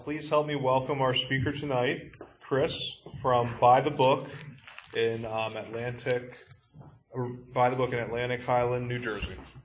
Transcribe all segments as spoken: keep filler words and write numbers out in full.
Please help me welcome our speaker tonight, Chris, from By the Book in um, Atlantic, or By the Book in Atlantic Highland, New Jersey.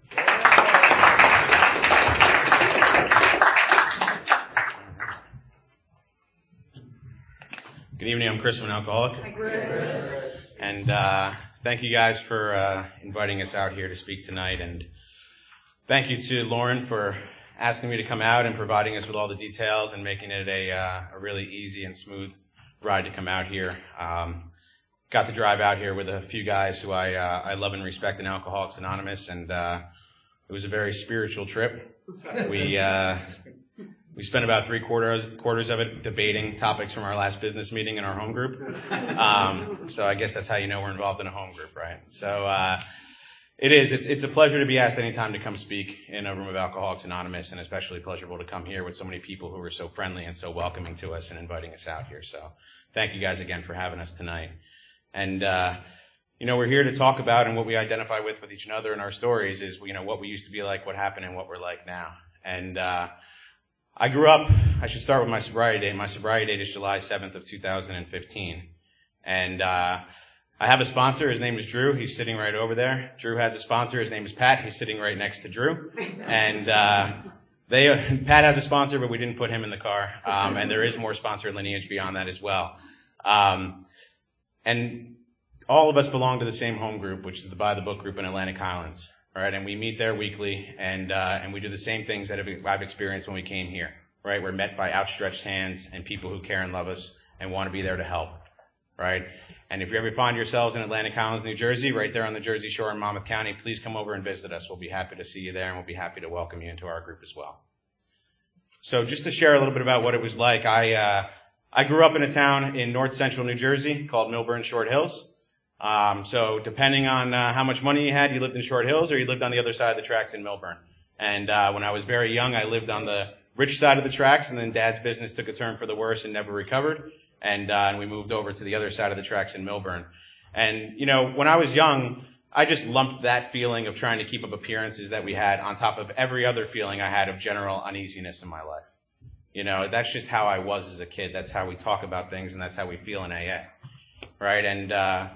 Good evening. I'm Chris, I'm an alcoholic. Hi, Chris. And uh, thank you guys for uh, inviting us out here to speak tonight. And thank you to Lauren for asking me to come out and providing us with all the details and making it a, uh, a really easy and smooth ride to come out here. Um, got to drive out here with a few guys who I uh, I love and respect in Alcoholics Anonymous, and uh, it was a very spiritual trip. We uh, we spent about three quarters quarters of it debating topics from our last business meeting in our home group. Um, so I guess that's how you know we're involved in a home group, right? So. Uh, It is. It's, it's a pleasure to be asked any time to come speak in a room of Alcoholics Anonymous, and especially pleasurable to come here with so many people who are so friendly and so welcoming to us and inviting us out here. So thank you guys again for having us tonight. And, uh, you know, we're here to talk about, and what we identify with with each other in our stories is, you know, what we used to be like, what happened, and what we're like now. And uh, I grew up, I should start with my sobriety date. My sobriety date is July seventh of two thousand fifteen. And uh I have a sponsor. His name is Drew. He's sitting right over there. Drew has a sponsor. His name is Pat. He's sitting right next to Drew. And uh, they, uh, Pat has a sponsor, but we didn't put him in the car. Um, and there is more sponsor lineage beyond that as well. Um, and all of us belong to the same home group, which is the By the Book group in Atlantic Highlands. All right, and we meet there weekly, and uh, and we do the same things that I've experienced when we came here. Right, we're met by outstretched hands and people who care and love us and want to be there to help. Right. And if you ever find yourselves in Atlantic Highlands, New Jersey, right there on the Jersey Shore in Monmouth County, please come over and visit us. We'll be happy to see you there, and we'll be happy to welcome you into our group as well. So just to share a little bit about what it was like, I uh, I grew up in a town in north central New Jersey called Millburn Short Hills. Um, so depending on uh, how much money you had, you lived in Short Hills or you lived on the other side of the tracks in Millburn. And uh, when I was very young, I lived on the rich side of the tracks, and then Dad's business took a turn for the worse and never recovered. And, uh, and we moved over to the other side of the tracks in Millburn. And, you know, when I was young, I just lumped that feeling of trying to keep up appearances that we had on top of every other feeling I had of general uneasiness in my life. You know, that's just how I was as a kid. That's how we talk about things, and that's how we feel in A A. Right? And, uh,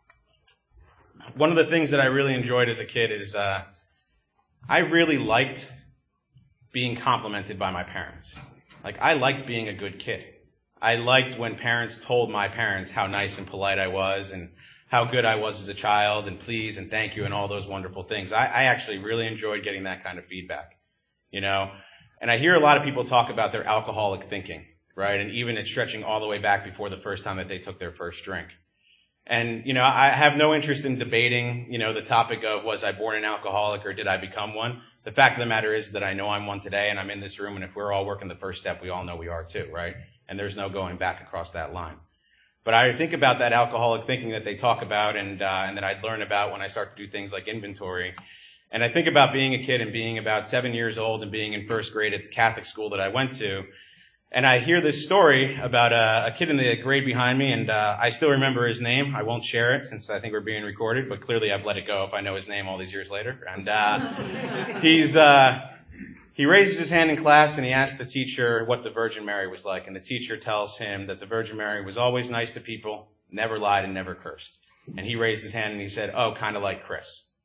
one of the things that I really enjoyed as a kid is, uh, I really liked being complimented by my parents. Like, I liked being a good kid. I liked when parents told my parents how nice and polite I was and how good I was as a child and please and thank you and all those wonderful things. I, I actually really enjoyed getting that kind of feedback, you know. And I hear a lot of people talk about their alcoholic thinking, right? And even it's stretching all the way back before the first time that they took their first drink. And, you know, I have no interest in debating, you know, the topic of was I born an alcoholic or did I become one? The fact of the matter is that I know I'm one today and I'm in this room, and if we're all working the first step, we all know we are too, right? And there's no going back across that line. But I think about that alcoholic thinking that they talk about and, uh, and that I'd learn about when I start to do things like inventory. And I think about being a kid and being about seven years old and being in first grade at the Catholic school that I went to. And I hear this story about a, a kid in the grade behind me, and uh, I still remember his name. I won't share it since I think we're being recorded, but clearly I've let it go if I know his name all these years later. And uh, he's... Uh, He raises his hand in class and he asks the teacher what the Virgin Mary was like. And the teacher tells him that the Virgin Mary was always nice to people, never lied, and never cursed. And he raised his hand and he said, oh, kind of like Chris.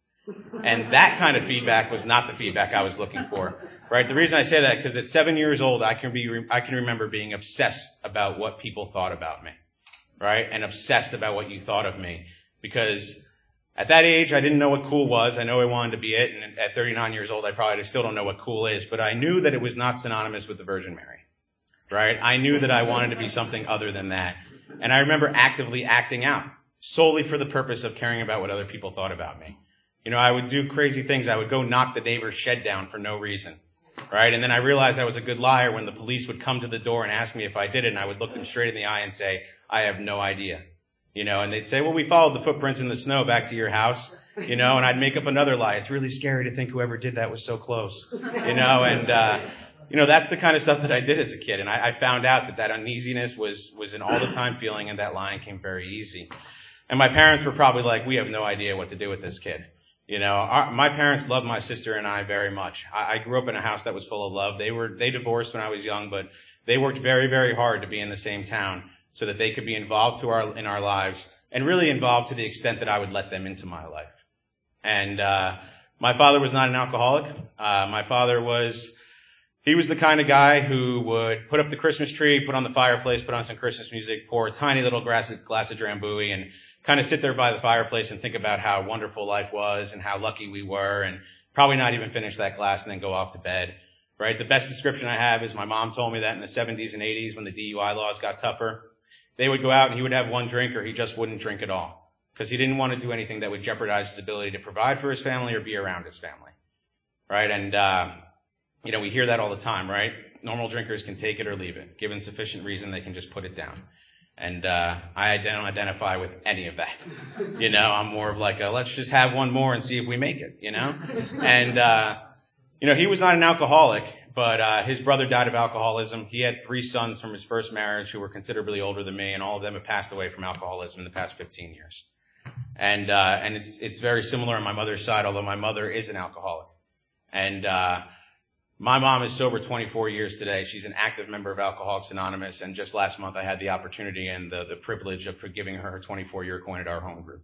And that kind of feedback was not the feedback I was looking for. Right? The reason I say that, because at seven years old, I can be, I can remember being obsessed about what people thought about me. Right? And obsessed about what you thought of me. Because at that age, I didn't know what cool was. I know I wanted to be it. And at thirty-nine years old, I probably still don't know what cool is. But I knew that it was not synonymous with the Virgin Mary. Right? I knew that I wanted to be something other than that. And I remember actively acting out solely for the purpose of caring about what other people thought about me. You know, I would do crazy things. I would go knock the neighbor's shed down for no reason. Right? And then I realized I was a good liar when the police would come to the door and ask me if I did it. And I would look them straight in the eye and say, I have no idea. You know, and they'd say, well, we followed the footprints in the snow back to your house, you know, and I'd make up another lie. It's really scary to think whoever did that was so close, you know, and, uh, you know, that's the kind of stuff that I did as a kid. And I, I found out that that uneasiness was, was an all the time feeling, and that lying came very easy. And my parents were probably like, we have no idea what to do with this kid. You know, our, my parents loved my sister and I very much. I, I grew up in a house that was full of love. They were, they divorced when I was young, but They worked very, very hard to be in the same town so that they could be involved to our, in our lives, and really involved to the extent that I would let them into my life. And uh, my father was not an alcoholic. Uh, my father was, he was the kind of guy who would put up the Christmas tree, put on the fireplace, put on some Christmas music, pour a tiny little glass, glass of Drambuie, and kind of sit there by the fireplace and think about how wonderful life was and how lucky we were, and probably not even finish that glass and then go off to bed. Right? The best description I have is my mom told me that in the seventies and eighties when the D U I laws got tougher, they would go out and he would have one drink or he just wouldn't drink at all because he didn't want to do anything that would jeopardize his ability to provide for his family or be around his family. Right? And, uh, you know, we hear that all the time, right? Normal drinkers can take it or leave it. Given sufficient reason, they can just put it down. And uh I don't identify with any of that. You know, I'm more of like a, let's just have one more and see if we make it, you know? And, uh you know, he was not an alcoholic, but uh his brother died of alcoholism. He had three sons from his first marriage who were considerably older than me, and all of them have passed away from alcoholism in the past fifteen years. And uh and it's it's very similar on my mother's side, although my mother is an alcoholic. And uh my mom is sober twenty-four years today. She's an active member of Alcoholics Anonymous, and just last month I had the opportunity and the, the privilege of giving her her twenty-four-year coin at our home group.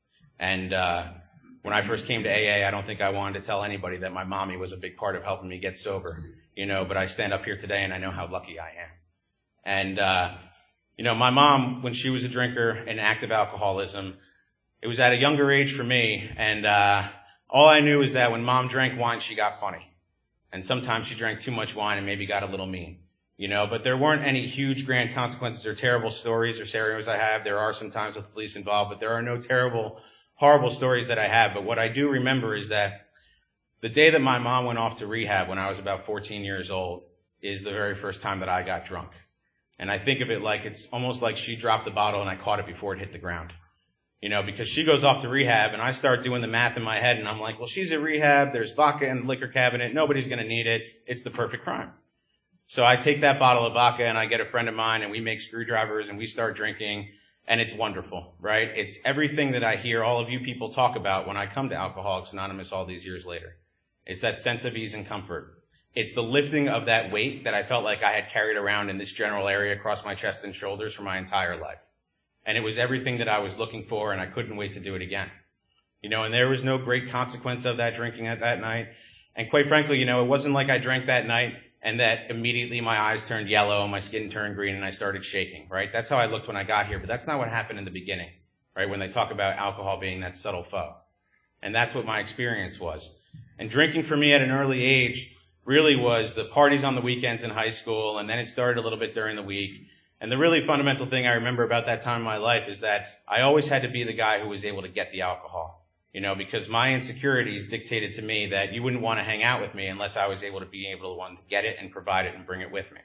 And uh when I first came to A A, I don't think I wanted to tell anybody that my mommy was a big part of helping me get sober, you know, but I stand up here today and I know how lucky I am. And, uh you know, my mom, when she was a drinker and active alcoholism, it was at a younger age for me, and uh all I knew is that when mom drank wine, she got funny. And sometimes she drank too much wine and maybe got a little mean, you know, but there weren't any huge grand consequences or terrible stories or scenarios I have. There are some times with the police involved, but there are no terrible, horrible stories that I have. But what I do remember is that the day that my mom went off to rehab when I was about fourteen years old is the very first time that I got drunk. And I think of it like it's almost like she dropped the bottle and I caught it before it hit the ground. You know, because she goes off to rehab and I start doing the math in my head and I'm like, well, she's at rehab. There's vodka in the liquor cabinet. Nobody's going to need it. It's the perfect crime. So I take that bottle of vodka and I get a friend of mine and we make screwdrivers and we start drinking, and it's wonderful, right? It's everything that I hear all of you people talk about when I come to Alcoholics Anonymous all these years later. It's that sense of ease and comfort. It's the lifting of that weight that I felt like I had carried around in this general area across my chest and shoulders for my entire life. And it was everything that I was looking for, and I couldn't wait to do it again. You know, and there was no great consequence of that drinking at that night. And quite frankly, you know, it wasn't like I drank that night and that immediately my eyes turned yellow and my skin turned green and I started shaking, right? That's how I looked when I got here, but that's not what happened in the beginning, right? When they talk about alcohol being that subtle foe. And that's what my experience was. And drinking for me at an early age really was the parties on the weekends in high school, and then it started a little bit during the week. And the really fundamental thing I remember about that time in my life is that I always had to be the guy who was able to get the alcohol, you know, because my insecurities dictated to me that you wouldn't want to hang out with me unless I was able to be able to, one, get it and provide it and bring it with me.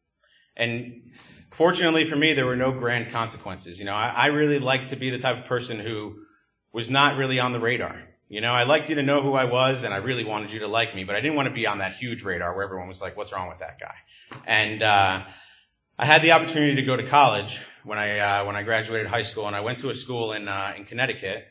And fortunately for me, there were no grand consequences. You know, I, I really liked to be the type of person who was not really on the radar. You know, I liked you to know who I was, and I really wanted you to like me, but I didn't want to be on that huge radar where everyone was like, what's wrong with that guy? And, uh, I had the opportunity to go to college when I uh, when I graduated high school, and I went to a school in uh, in Connecticut,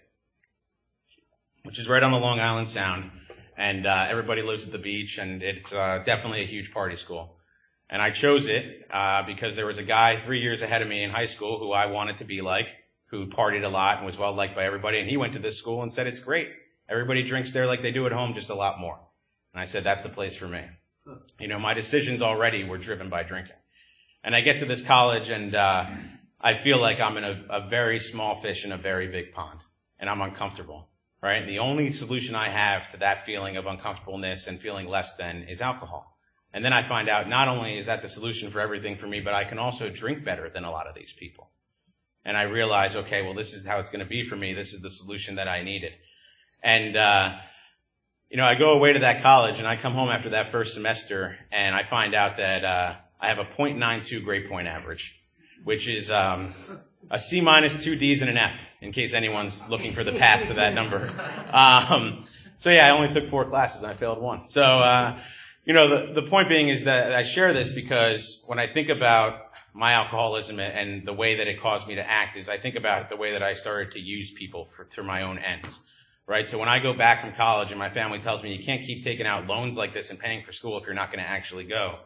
which is right on the Long Island Sound, and uh, everybody lives at the beach, and it's uh, definitely a huge party school. And I chose it uh, because there was a guy three years ahead of me in high school who I wanted to be like, who partied a lot and was well liked by everybody, and he went to this school and said it's great. Everybody drinks there like they do at home, just a lot more. And I said that's the place for me. You know, my decisions already were driven by drinking. And I get to this college and, uh, I feel like I'm in a, a very small fish in a very big pond. And I'm uncomfortable, right? And the only solution I have to that feeling of uncomfortableness and feeling less than is alcohol. And then I find out not only is that the solution for everything for me, but I can also drink better than a lot of these people. And I realize, okay, well, this is how it's going to be for me. This is the solution that I needed. And, uh, you know, I go away to that college and I come home after that first semester and I find out that, uh, I have a point nine two grade point average, which is um, a C minus, two D's, and an F, in case anyone's looking for the path to that number. Um, so yeah, I only took four classes and I failed one. So, uh, you know, the, the point being is that I share this because when I think about my alcoholism and the way that it caused me to act is I think about the way that I started to use people for, to my own ends. Right? So when I go back from college and my family tells me you can't keep taking out loans like this and paying for school if you're not going to actually go.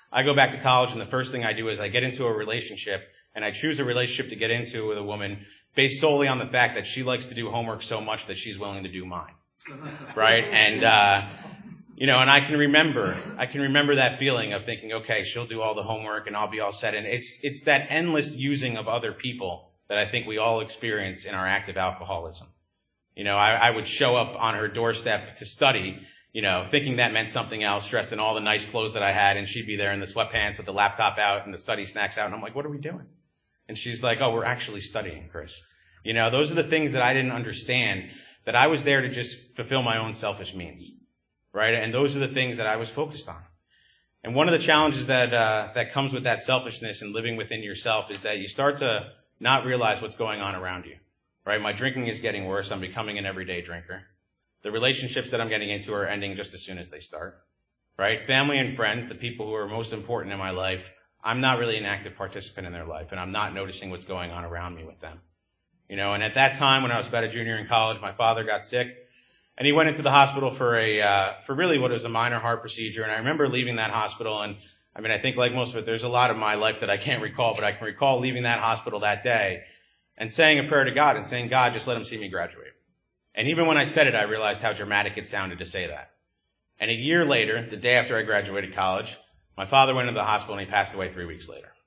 I go back to college, and the first thing I do is I get into a relationship, and I choose a relationship to get into with a woman based solely on the fact that she likes to do homework so much that she's willing to do mine, right? And, uh, you know, and I can remember, I can remember that feeling of thinking, okay, she'll do all the homework and I'll be all set. And it's, it's that endless using of other people that I think we all experience in our active alcoholism. You know, I, I would show up on her doorstep to study, you know, thinking that meant something else, dressed in all the nice clothes that I had, and she'd be there in the sweatpants with the laptop out and the study snacks out, and I'm like, what are we doing? And she's like, oh, we're actually studying, Chris. You know, those are the things that I didn't understand, that I was there to just fulfill my own selfish means, right? And those are the things that I was focused on. And one of the challenges that uh, that comes with that selfishness and living within yourself is that you start to not realize what's going on around you, right? My drinking is getting worse. I'm becoming an everyday drinker. The relationships that I'm getting into are ending just as soon as they start, right? Family and friends, the people who are most important in my life, I'm not really an active participant in their life, and I'm not noticing what's going on around me with them. You know, and at that time, when I was about a junior in college, my father got sick, and he went into the hospital for a, uh, for really what was a minor heart procedure. And I remember leaving that hospital, and I mean, I think like most of it, there's a lot of my life that I can't recall, but I can recall leaving that hospital that day and saying a prayer to God and saying, God, just let him see me graduate. And even when I said it, I realized how dramatic it sounded to say that. And a year later, the day after I graduated college, my father went into the hospital and he passed away three weeks later.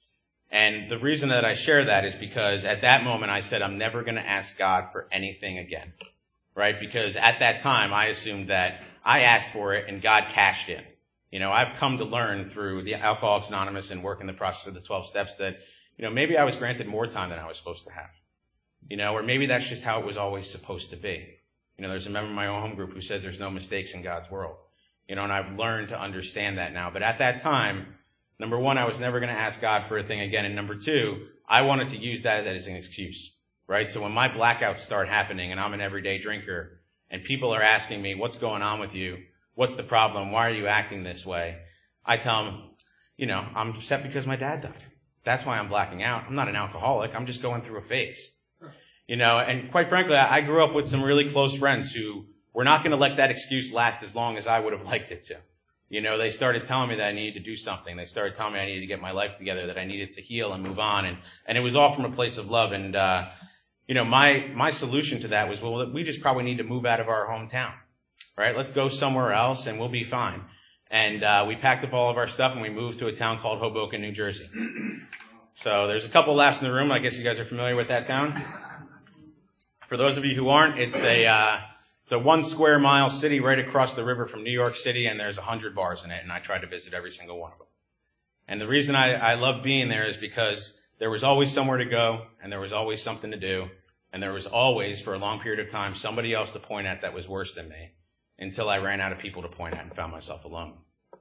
And the reason that I share that is because at that moment I said, I'm never going to ask God for anything again, right? Because at that time I assumed that I asked for it and God cashed in. You know, I've come to learn through the Alcoholics Anonymous and working the process of the twelve steps that, you know, maybe I was granted more time than I was supposed to have. You know, or maybe that's just how it was always supposed to be. You know, there's a member of my own home group who says there's no mistakes in God's world. You know, and I've learned to understand that now. But at that time, number one, I was never going to ask God for a thing again. And number two, I wanted to use that as an excuse, right? So when my blackouts start happening and I'm an everyday drinker and people are asking me, what's going on with you? What's the problem? Why are you acting this way? I tell them, you know, I'm upset because my dad died. That's why I'm blacking out. I'm not an alcoholic. I'm just going through a phase. You know, and quite frankly, I grew up with some really close friends who were not going to let that excuse last as long as I would have liked it to. You know, they started telling me that I needed to do something. They started telling me I needed to get my life together, that I needed to heal and move on. And, and it was all from a place of love. And, uh, you know, my, my solution to that was, well, we just probably need to move out of our hometown, right? Let's go somewhere else and we'll be fine. And, uh, we packed up all of our stuff and we moved to a town called Hoboken, New Jersey. So there's a couple laughs in the room. I guess you guys are familiar with that town. For those of you who aren't, it's a, uh, it's a one square mile city right across the river from New York City, and there's a hundred bars in it, and I tried to visit every single one of them. And the reason I, I love being there is because there was always somewhere to go, and there was always something to do, and there was always, for a long period of time, somebody else to point at that was worse than me, until I ran out of people to point at and found myself alone.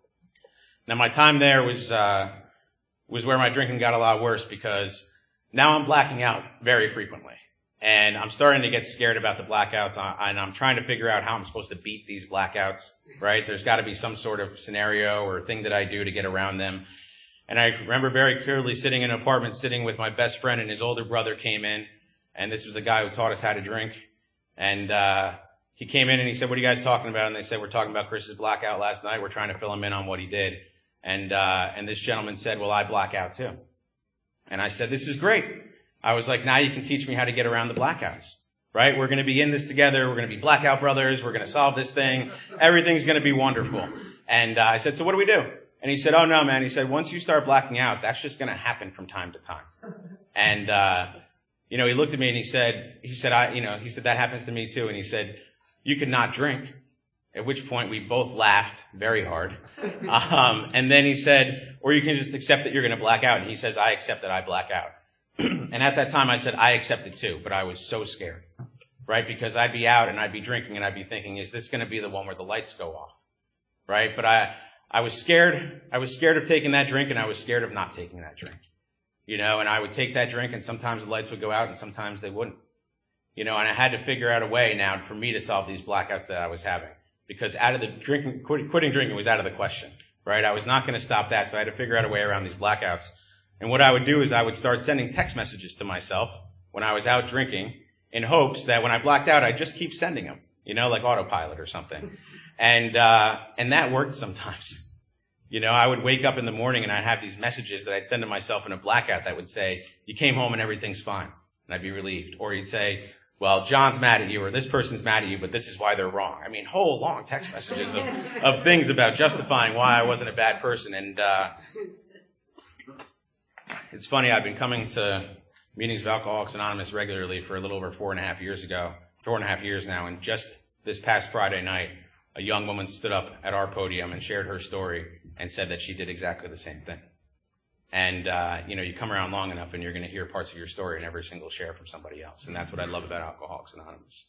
Now my time there was, uh, was where my drinking got a lot worse, because now I'm blacking out very frequently. And I'm starting to get scared about the blackouts, and I'm trying to figure out how I'm supposed to beat these blackouts, right? There's got to be some sort of scenario or thing that I do to get around them. And I remember very clearly sitting in an apartment, sitting with my best friend, and his older brother came in, and this was a guy who taught us how to drink. And uh he came in and he said, what are you guys talking about? And they said, we're talking about Chris's blackout last night. We're trying to fill him in on what he did. And uh and this gentleman said, well, I black out too. And I said, this is great. I was like, now you can teach me how to get around the blackouts, right? We're going to be in this together. We're going to be blackout brothers. We're going to solve this thing. Everything's going to be wonderful. And uh, I said, so what do we do? And he said, oh no, man. He said, once you start blacking out, that's just going to happen from time to time. And, uh, you know, he looked at me and he said, he said, I, you know, he said, that happens to me too. And he said, you could not drink. At which point we both laughed very hard. Um, and then he said, or you can just accept that you're going to black out. And he says, I accept that I black out. And at that time I said, I accepted too, but I was so scared, right? Because I'd be out and I'd be drinking and I'd be thinking, is this going to be the one where the lights go off, right? But I, I was scared. I was scared of taking that drink and I was scared of not taking that drink, you know, and I would take that drink and sometimes the lights would go out and sometimes they wouldn't, you know, and I had to figure out a way now for me to solve these blackouts that I was having, because out of the drinking, quit, quitting drinking was out of the question, right? I was not going to stop that. So I had to figure out a way around these blackouts. And what I would do is I would start sending text messages to myself when I was out drinking in hopes that when I blacked out, I'd just keep sending them, you know, like autopilot or something. And, uh, and that worked sometimes, You know, I would wake up in the morning and I'd have these messages that I'd send to myself in a blackout that would say, you came home and everything's fine. And I'd be relieved. Or he'd say, well, John's mad at you, or this person's mad at you, but this is why they're wrong. I mean, whole long text messages of, of things about justifying why I wasn't a bad person. And uh it's funny, I've been coming to meetings of Alcoholics Anonymous regularly for a little over four and a half years ago, four and a half years now, and just this past Friday night, a young woman stood up at our podium and shared her story and said that she did exactly the same thing. And, uh, you know, you come around long enough and you're going to hear parts of your story in every single share from somebody else. And that's what I love about Alcoholics Anonymous.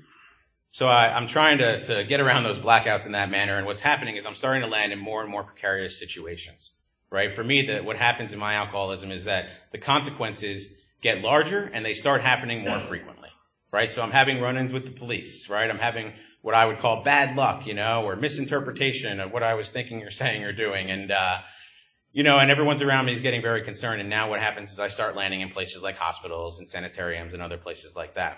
So I, I'm trying to, to get around those blackouts in that manner. And what's happening is I'm starting to land in more and more precarious situations, right? For me, the, what happens in my alcoholism is that the consequences get larger and they start happening more frequently, right? So I'm having run-ins with the police, right? I'm having what I would call bad luck, you know, or misinterpretation of what I was thinking or saying or doing. And, uh, you know, and everyone's around me is getting very concerned. And now what happens is I start landing in places like hospitals and sanitariums and other places like that.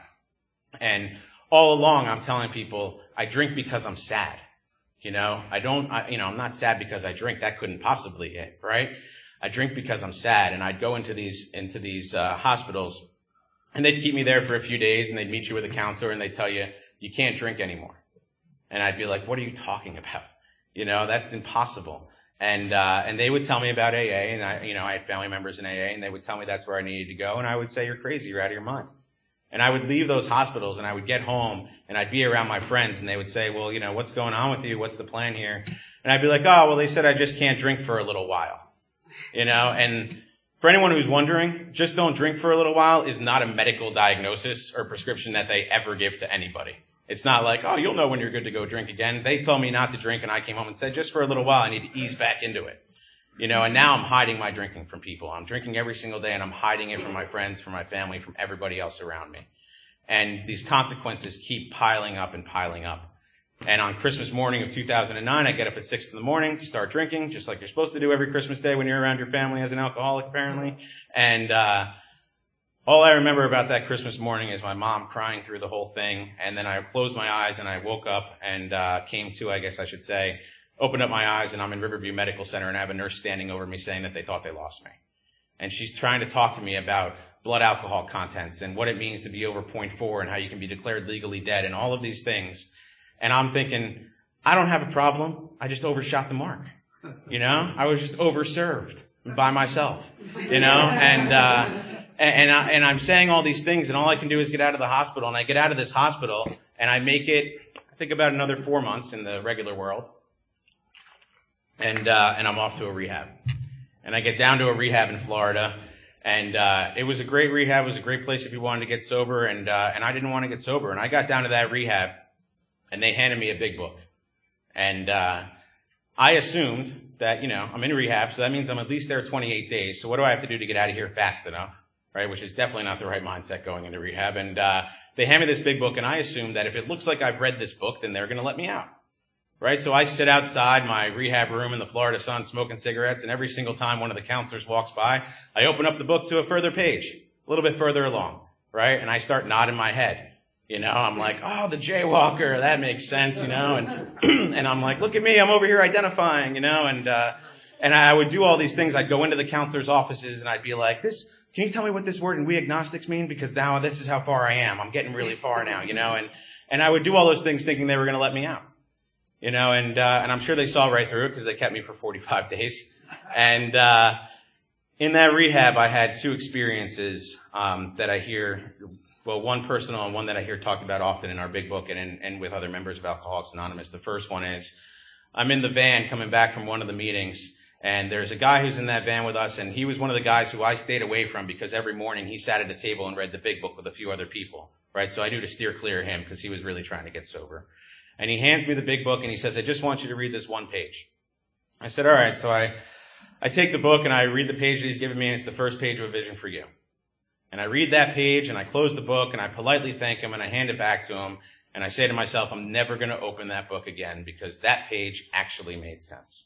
And all along I'm telling people I drink because I'm sad. You know, I don't, I, you know, I'm not sad because I drink. That couldn't possibly hit, right? I drink because I'm sad. And I'd go into these, into these, uh, hospitals and they'd keep me there for a few days and they'd meet you with a counselor and they'd tell you, you can't drink anymore. And I'd be like, what are you talking about? You know, that's impossible. And, uh, and they would tell me about A A, and I, you know, I had family members in A A, and they would tell me that's where I needed to go, and I would say, you're crazy, you're out of your mind. And I would leave those hospitals, and I would get home, and I'd be around my friends, and they would say, well, you know, what's going on with you? What's the plan here? And I'd be like, oh, well, they said I just can't drink for a little while. You know, and for anyone who's wondering, just don't drink for a little while is not a medical diagnosis or prescription that they ever give to anybody. It's not like, oh, you'll know when you're good to go drink again. They told me not to drink, and I came home and said, just for a little while, I need to ease back into it. You know, and now I'm hiding my drinking from people. I'm drinking every single day, and I'm hiding it from my friends, from my family, from everybody else around me. And these consequences keep piling up and piling up. And on Christmas morning of two thousand nine, I get up at six in the morning to start drinking, just like you're supposed to do every Christmas day when you're around your family as an alcoholic, apparently. And uh all I remember about that Christmas morning is my mom crying through the whole thing. And then I closed my eyes and I woke up and uh came to, I guess I should say, opened up my eyes, and I'm in Riverview Medical Center, and I have a nurse standing over me saying that they thought they lost me. And she's trying to talk to me about blood alcohol contents and what it means to be over zero point four and how you can be declared legally dead and all of these things. And I'm thinking, I don't have a problem. I just overshot the mark. You know, I was just overserved by myself, you know, and, uh, and, I, and I'm saying all these things, and all I can do is get out of the hospital. And I get out of this hospital and I make it, I think, about another four months in the regular world. And, uh, and I'm off to a rehab. And I get down to a rehab in Florida. And, uh, it was a great rehab. It was a great place if you wanted to get sober. And, uh, and I didn't want to get sober. And I got down to that rehab, and they handed me a big book. And, uh, I assumed that, you know, I'm in rehab, so that means I'm at least there twenty-eight days. So what do I have to do to get out of here fast enough? Right? Which is definitely not the right mindset going into rehab. And, uh, they hand me this big book, and I assume that if it looks like I've read this book, then they're going to let me out. Right? So I sit outside my rehab room in the Florida sun smoking cigarettes, and every single time one of the counselors walks by, I open up the book to a further page, a little bit further along, right? And I start nodding my head. You know, I'm like, oh, the jaywalker, that makes sense, you know, and and I'm like, look at me, I'm over here identifying, you know, and uh and I would do all these things. I'd go into the counselor's offices and I'd be like, this, can you tell me what this word in we agnostics mean? Because now this is how far I am. I'm getting really far now, you know, and and I would do all those things thinking they were going to let me out. You know, and, uh, and I'm sure they saw right through it because they kept me for forty-five days. And, uh, in that rehab, I had two experiences, um, that I hear, well, one personal and one that I hear talked about often in our big book and, in, and with other members of Alcoholics Anonymous. The first one is, I'm in the van coming back from one of the meetings, and there's a guy who's in that van with us, and he was one of the guys who I stayed away from because every morning he sat at a table and read the big book with a few other people, right? So I knew to steer clear of him because he was really trying to get sober. And he hands me the big book and he says, I just want you to read this one page. I said, all right. So I, I take the book and I read the page that he's given me, and it's the first page of A Vision for You. And I read that page and I close the book and I politely thank him and I hand it back to him. And I say to myself, I'm never going to open that book again because that page actually made sense.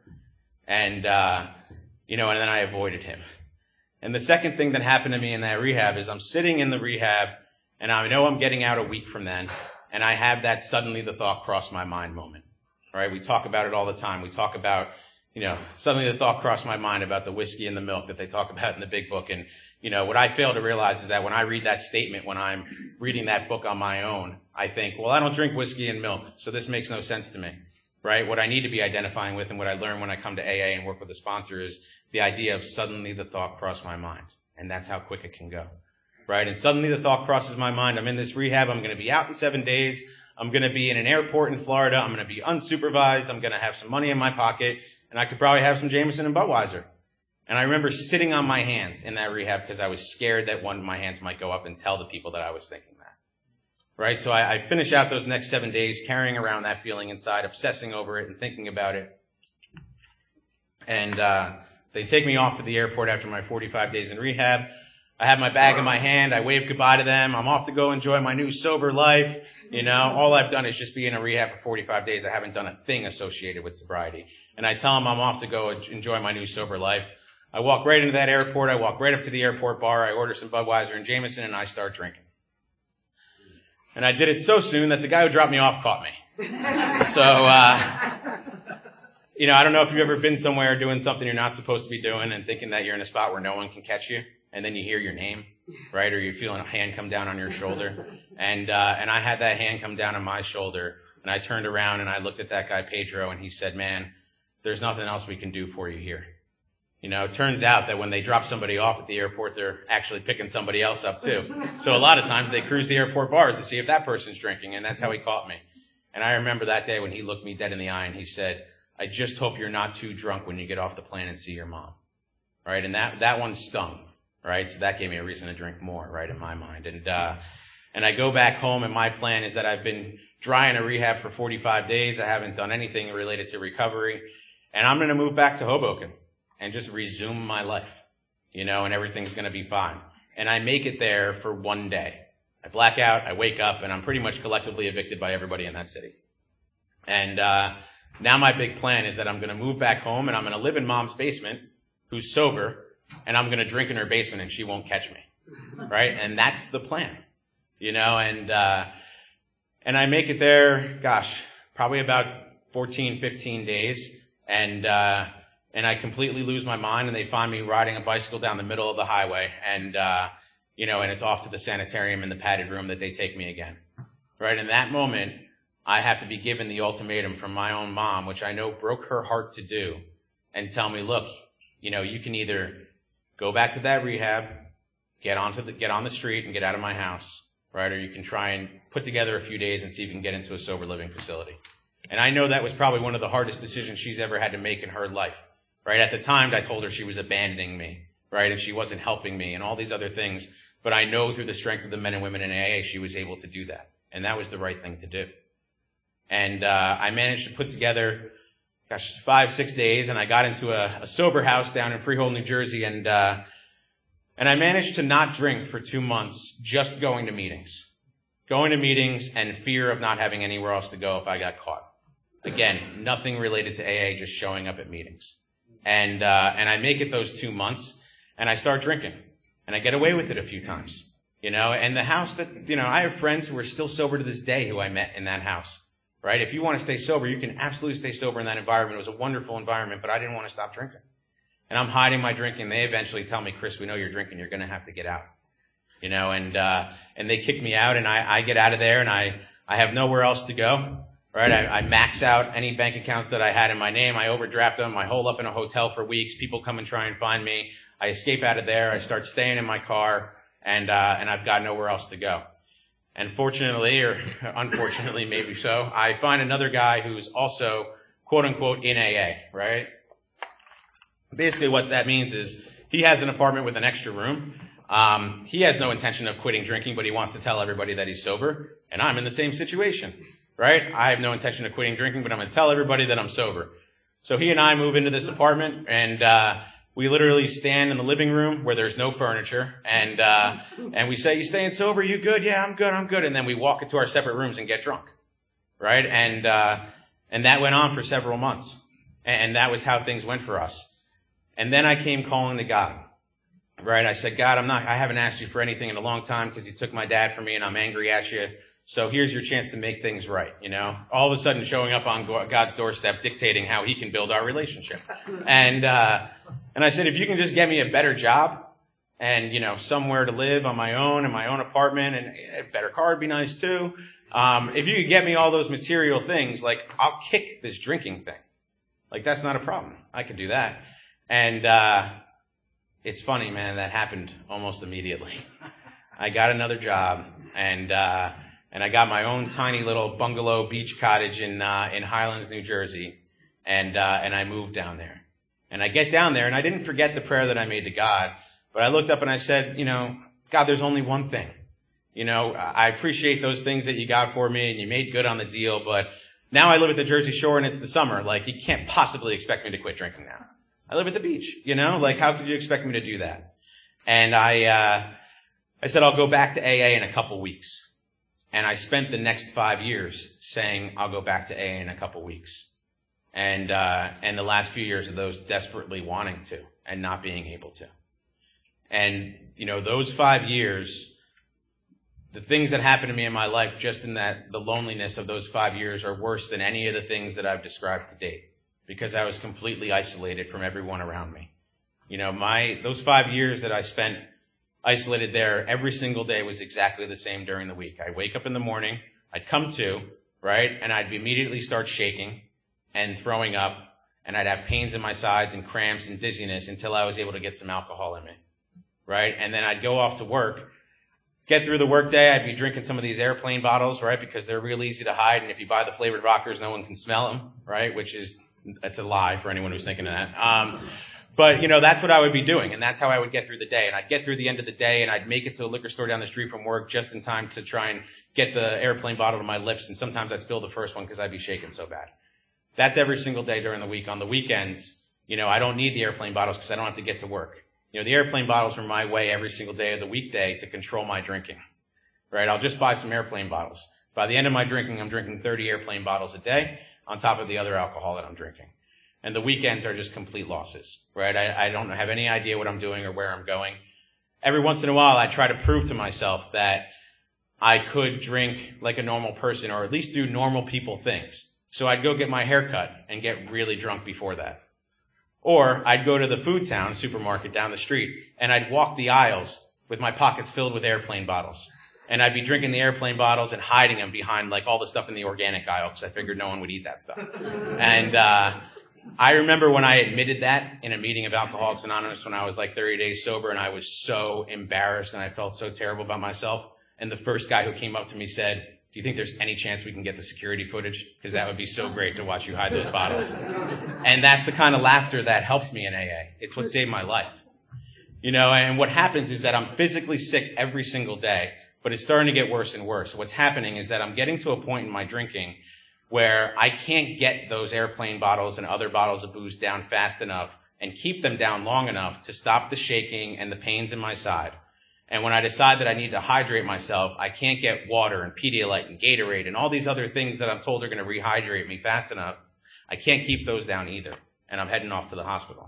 And, uh, you know, and then I avoided him. And the second thing that happened to me in that rehab is I'm sitting in the rehab and I know I'm getting out a week from then. And I have that suddenly the thought crossed my mind moment, right? We talk about it all the time. We talk about you know, suddenly the thought crossed my mind about the whiskey and the milk that they talk about in the big book. And, you know, what I fail to realize is that when I read that statement, when I'm reading that book on my own, I think, well, I don't drink whiskey and milk, so this makes no sense to me, right? What I need to be identifying with and what I learn when I come to A A and work with a sponsor is the idea of suddenly the thought crossed my mind. And that's how quick it can go, right? And suddenly the thought crosses my mind. I'm in this rehab. I'm going to be out in seven days. I'm going to be in an airport in Florida. I'm going to be unsupervised. I'm going to have some money in my pocket. And I could probably have some Jameson and Budweiser. And I remember sitting on my hands in that rehab because I was scared that one of my hands might go up and tell the people that I was thinking that. Right? So I, I finish out those next seven days carrying around that feeling inside, obsessing over it and thinking about it. And uh they take me off to the airport after my forty-five days in rehab. I have my bag in my hand. I wave goodbye to them. I'm off to go enjoy my new sober life. You know, all I've done is just be in a rehab for forty-five days. I haven't done a thing associated with sobriety. And I tell them I'm off to go enjoy my new sober life. I walk right into that airport. I walk right up to the airport bar. I order some Budweiser and Jameson, and I start drinking. And I did it so soon that the guy who dropped me off caught me. So, uh, you know, I don't know if you've ever been somewhere doing something you're not supposed to be doing and thinking that you're in a spot where no one can catch you, and then you hear your name, right? Or you're feeling a hand come down on your shoulder. And, uh, and I had that hand come down on my shoulder, and I turned around and I looked at that guy, Pedro, and he said, man, there's nothing else we can do for you here. You know, it turns out that when they drop somebody off at the airport, they're actually picking somebody else up too. So a lot of times they cruise the airport bars to see if that person's drinking, and that's how he caught me. And I remember that day when he looked me dead in the eye and he said, I just hope you're not too drunk when you get off the plane and see your mom. Right? And that, that one stung. Right? So that gave me a reason to drink more, right, in my mind. And, uh, and I go back home and my plan is that I've been dry in a rehab for forty-five days. I haven't done anything related to recovery. And I'm going to move back to Hoboken and just resume my life, you know, and everything's going to be fine. And I make it there for one day. I black out, I wake up, and I'm pretty much collectively evicted by everybody in that city. And, uh, now my big plan is that I'm going to move back home and I'm going to live in mom's basement, who's sober, and I'm going to drink in her basement and she won't catch me. Right? And that's the plan, you know, and, uh, and I make it there, gosh, probably about fourteen, fifteen days. And, uh, and I completely lose my mind and they find me riding a bicycle down the middle of the highway and, uh, you know, and it's off to the sanitarium in the padded room that they take me again. Right? In that moment, I have to be given the ultimatum from my own mom, which I know broke her heart to do, and tell me, look, you know, you can either go back to that rehab, get onto the, get on the street and get out of my house, right? Or you can try and put together a few days and see if you can get into a sober living facility. And I know that was probably one of the hardest decisions she's ever had to make in her life, right? At the time, I told her she was abandoning me, right? And she wasn't helping me and all these other things. But I know through the strength of the men and women in A A, she was able to do that. And that was the right thing to do. And, uh, I managed to put together, gosh, five, six days, and I got into a, a sober house down in Freehold, New Jersey, and, uh, and I managed to not drink for two months just going to meetings. Going to meetings and fear of not having anywhere else to go if I got caught. Again, nothing related to A A, just showing up at meetings. And, uh, and I make it those two months, and I start drinking. And I get away with it a few times. You know, and the house that, you know, I have friends who are still sober to this day who I met in that house. Right? If you want to stay sober, you can absolutely stay sober in that environment. It was a wonderful environment, but I didn't want to stop drinking. And I'm hiding my drinking. They eventually tell me, Chris, we know you're drinking. You're going to have to get out. You know, and, uh, and they kick me out and I, I get out of there and I, I have nowhere else to go. Right? I, I max out any bank accounts that I had in my name. I overdraft them. I hole up in a hotel for weeks. People come and try and find me. I escape out of there. I start staying in my car and, uh, and I've got nowhere else to go. And fortunately, or unfortunately, maybe so, I find another guy who's also, quote unquote, in A A, right? Basically what that means is he has an apartment with an extra room. Um, he has no intention of quitting drinking, but he wants to tell everybody that he's sober. And I'm in the same situation, right? I have no intention of quitting drinking, but I'm going to tell everybody that I'm sober. So he and I move into this apartment and, uh, we literally stand in the living room where there's no furniture and, uh, and we say, you staying sober? You good? Yeah, I'm good. I'm good. And then we walk into our separate rooms and get drunk. Right? And, uh, and that went on for several months. And that was how things went for us. And then I came calling to God. Right? I said, God, I'm not, I haven't asked you for anything in a long time because you took my dad from me and I'm angry at you. So here's your chance to make things right, you know? All of a sudden showing up on God's doorstep dictating how he can build our relationship. And, uh, and I said, if you can just get me a better job and, you know, somewhere to live on my own in my own apartment, and a better car would be nice too. Um, if you could get me all those material things, like, I'll kick this drinking thing. Like, that's not a problem. I could do that. And, uh, it's funny, man, that happened almost immediately. I got another job, and, uh, And I got my own tiny little bungalow beach cottage in uh, in Highlands, New Jersey, and uh, and I moved down there. And I get down there, and I didn't forget the prayer that I made to God, but I looked up and I said, you know, God, there's only one thing. You know, I appreciate those things that you got for me, and you made good on the deal, but now I live at the Jersey Shore, and it's the summer. Like, you can't possibly expect me to quit drinking now. I live at the beach, you know? Like, how could you expect me to do that? And I uh, I said, I'll go back to A A in a couple weeks. And I spent the next five years saying, I'll go back to A A in a couple weeks. And, uh, and the last few years of those desperately wanting to and not being able to. And, you know, those five years, the things that happened to me in my life, just in that, the loneliness of those five years are worse than any of the things that I've described to date. Because I was completely isolated from everyone around me. You know, my, those five years that I spent isolated there, every single day was exactly the same during the week. I'd wake up in the morning, I'd come to, right, and I'd immediately start shaking and throwing up, and I'd have pains in my sides and cramps and dizziness until I was able to get some alcohol in me, right? And then I'd go off to work, get through the work day, I'd be drinking some of these airplane bottles, right, because they're real easy to hide, and if you buy the flavored rockers, no one can smell them, right, which is, that's a lie for anyone who's thinking of that. Um, But, you know, that's what I would be doing, and that's how I would get through the day. And I'd get through the end of the day, and I'd make it to a liquor store down the street from work just in time to try and get the airplane bottle to my lips, and sometimes I'd spill the first one because I'd be shaking so bad. That's every single day during the week. On the weekends, you know, I don't need the airplane bottles because I don't have to get to work. You know, the airplane bottles are my way every single day of the weekday to control my drinking, right? I'll just buy some airplane bottles. By the end of my drinking, I'm drinking thirty airplane bottles a day on top of the other alcohol that I'm drinking. And the weekends are just complete losses, right? I, I don't have any idea what I'm doing or where I'm going. Every once in a while, I try to prove to myself that I could drink like a normal person, or at least do normal people things. So I'd go get my hair cut and get really drunk before that. Or I'd go to the Food Town supermarket down the street, and I'd walk the aisles with my pockets filled with airplane bottles. And I'd be drinking the airplane bottles and hiding them behind like all the stuff in the organic aisle, because I figured no one would eat that stuff. And, uh, I remember when I admitted that in a meeting of Alcoholics Anonymous when I was like thirty days sober, and I was so embarrassed and I felt so terrible about myself. And the first guy who came up to me said, do you think there's any chance we can get the security footage? Because that would be so great to watch you hide those bottles. And that's the kind of laughter that helps me in A A. It's what saved my life. You know, and what happens is that I'm physically sick every single day, but it's starting to get worse and worse. What's happening is that I'm getting to a point in my drinking where I can't get those airplane bottles and other bottles of booze down fast enough and keep them down long enough to stop the shaking and the pains in my side. And when I decide that I need to hydrate myself, I can't get water and Pedialyte and Gatorade and all these other things that I'm told are going to rehydrate me fast enough. I can't keep those down either. And I'm heading off to the hospital.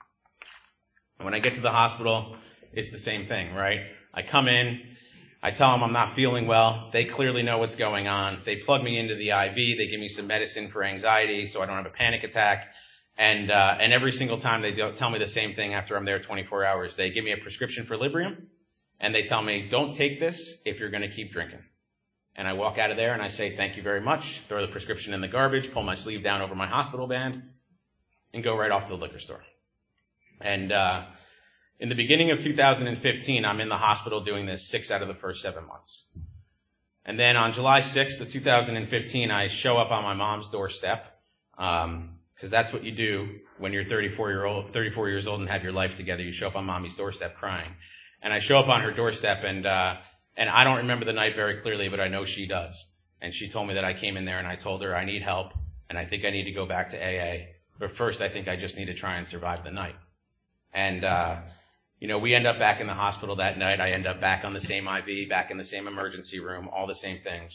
And when I get to the hospital, it's the same thing, right? I come in. I tell them I'm not feeling well. They clearly know what's going on. They plug me into the I V. They give me some medicine for anxiety so I don't have a panic attack. And uh, and every single time they do, tell me the same thing after I'm there twenty-four hours. They give me a prescription for Librium, and they tell me, don't take this if you're going to keep drinking. And I walk out of there and I say, thank you very much, throw the prescription in the garbage, pull my sleeve down over my hospital band, and go right off to the liquor store. And uh in the beginning of two thousand fifteen, I'm in the hospital doing this six out of the first seven months. And then on July sixth of two thousand fifteen, I show up on my mom's doorstep, um, because that's what you do when you're thirty-four year old, thirty-four years old and have your life together. You show up on mommy's doorstep crying. And I show up on her doorstep, and uh, and I don't remember the night very clearly, but I know she does. And she told me that I came in there and I told her I need help, and I think I need to go back to A A. But first, I think I just need to try and survive the night. And uh You know, we end up back in the hospital that night. I end up back on the same I V, back in the same emergency room, all the same things.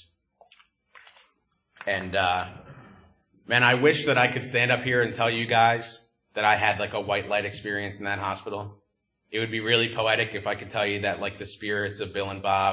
And, uh, man, I wish that I could stand up here and tell you guys that I had like a white light experience in that hospital. It would be really poetic if I could tell you that like the spirits of Bill and Bob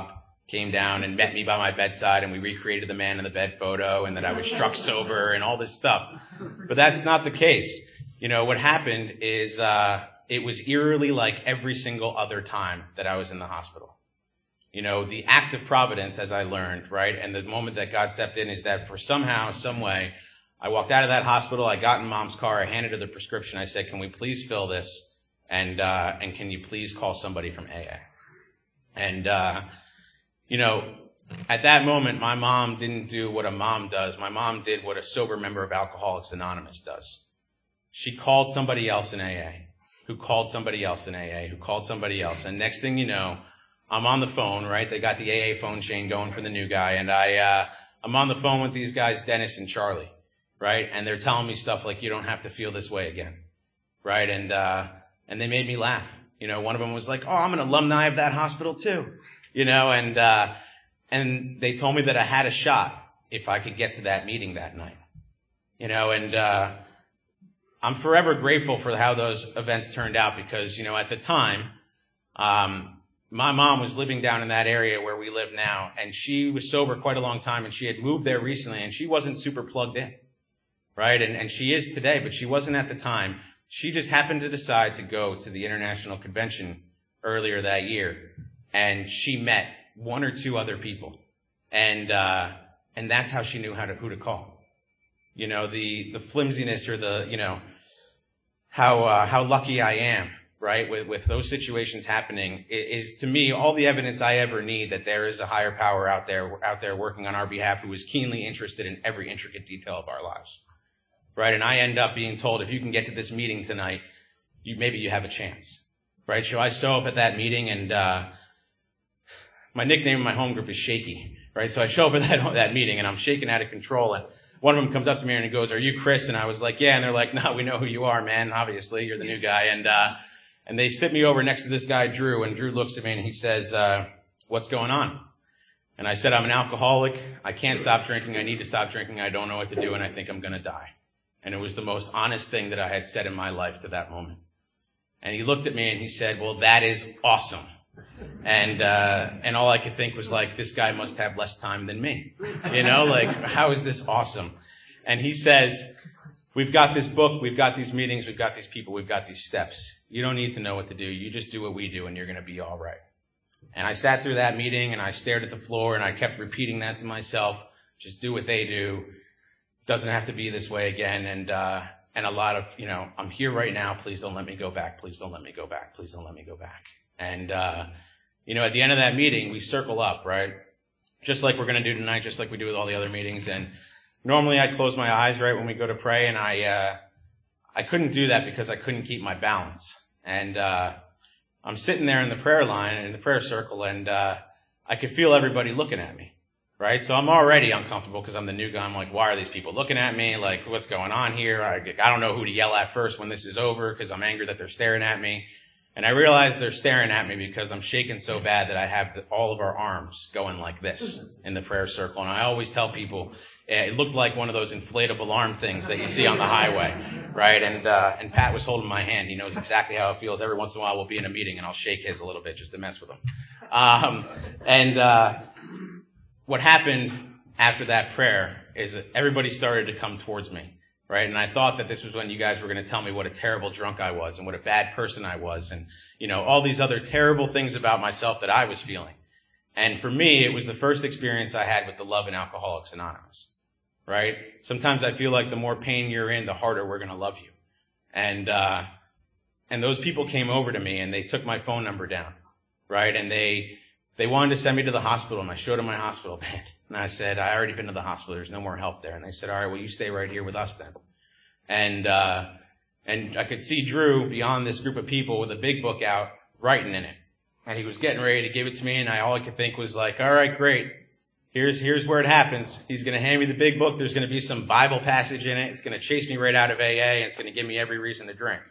came down and met me by my bedside, and we recreated the man in the bed photo, and that I was struck sober and all this stuff. But that's not the case. You know, what happened is uh it was eerily like every single other time that I was in the hospital. You know, the act of providence, as I learned, right, and the moment that God stepped in is that for somehow, some way, I walked out of that hospital, I got in Mom's car, I handed her the prescription, I said, can we please fill this, and uh and can you please call somebody from A A? And, uh you know, at that moment, my mom didn't do what a mom does. My mom did what a sober member of Alcoholics Anonymous does. She called somebody else in A A, who called somebody else in A A, who called somebody else. And next thing you know, I'm on the phone, right? They got the A A phone chain going for the new guy. And I, uh, I'm on the phone with these guys, Dennis and Charlie, right? And they're telling me stuff like, you don't have to feel this way again, right? And, uh, and they made me laugh. You know, one of them was like, oh, I'm an alumni of that hospital too. You know, and, uh, and they told me that I had a shot if I could get to that meeting that night. You know, and, uh, I'm forever grateful for how those events turned out because, you know, at the time, um, my mom was living down in that area where we live now, and she was sober quite a long time, and she had moved there recently, and she wasn't super plugged in, right? And, and she is today, but she wasn't at the time. She just happened to decide to go to the International Convention earlier that year. And she met one or two other people. And, uh, and that's how she knew how to, who to call. You know, the, the flimsiness or the, you know, how, uh, how lucky I am, right? With, with those situations happening is, is to me all the evidence I ever need that there is a higher power out there, out there working on our behalf who is keenly interested in every intricate detail of our lives. Right? And I end up being told if you can get to this meeting tonight, you, maybe you have a chance. Right? So I show up at that meeting and, uh, my nickname in my home group is Shaky, right? So I show up at that, that meeting and I'm shaking out of control and one of them comes up to me and he goes, are you Chris? And I was like, yeah. And they're like, no, we know who you are, man. Obviously, you're the new guy. And, uh, and they sit me over next to this guy, Drew, and Drew looks at me and he says, uh, what's going on? And I said, I'm an alcoholic. I can't stop drinking. I need to stop drinking. I don't know what to do and I think I'm going to die. And it was the most honest thing that I had said in my life to that moment. And he looked at me and he said, well, that is awesome. And, uh, and all I could think was like, this guy must have less time than me. You know, like, how is this awesome? And he says, we've got this book, we've got these meetings, we've got these people, we've got these steps. You don't need to know what to do. You just do what we do and you're going to be all right. And I sat through that meeting and I stared at the floor and I kept repeating that to myself. Just do what they do. Doesn't have to be this way again. And, uh, and a lot of, you know, I'm here right now. Please don't let me go back. Please don't let me go back. Please don't let me go back. And, uh, you know, at the end of that meeting, we circle up, right? Just like we're going to do tonight, just like we do with all the other meetings. And normally I close my eyes, right, when we go to pray. And I, uh, I couldn't do that because I couldn't keep my balance. And, uh, I'm sitting there in the prayer line, in the prayer circle, and, uh, I could feel everybody looking at me, right? So I'm already uncomfortable because I'm the new guy. I'm like, why are these people looking at me? Like, what's going on here? I, I don't know who to yell at first when this is over because I'm angry that they're staring at me. And I realize they're staring at me because I'm shaking so bad that I have the, all of our arms going like this in the prayer circle. And I always tell people, it looked like one of those inflatable arm things that you see on the highway, right? And, uh, and Pat was holding my hand. He knows exactly how it feels. Every once in a while we'll be in a meeting and I'll shake his a little bit just to mess with him. Um, and, uh, what happened after that prayer is that everybody started to come towards me. Right? And I thought that this was when you guys were going to tell me what a terrible drunk I was and what a bad person I was and, you know, all these other terrible things about myself that I was feeling. And for me, it was the first experience I had with the love in Alcoholics Anonymous. Right? Sometimes I feel like the more pain you're in, the harder we're going to love you. And, uh, and those people came over to me and they took my phone number down. Right? And they, they wanted to send me to the hospital and I showed them my hospital bed. And I said, I already been to the hospital. There's no more help there. And they said, all right, well, you stay right here with us then. And, uh, and I could see Drew beyond this group of people with a big book out writing in it. And he was getting ready to give it to me. And I, all I could think was like, all right, great. Here's, here's where it happens. He's going to hand me the big book. There's going to be some Bible passage in it. It's going to chase me right out of A A and it's going to give me every reason to drink.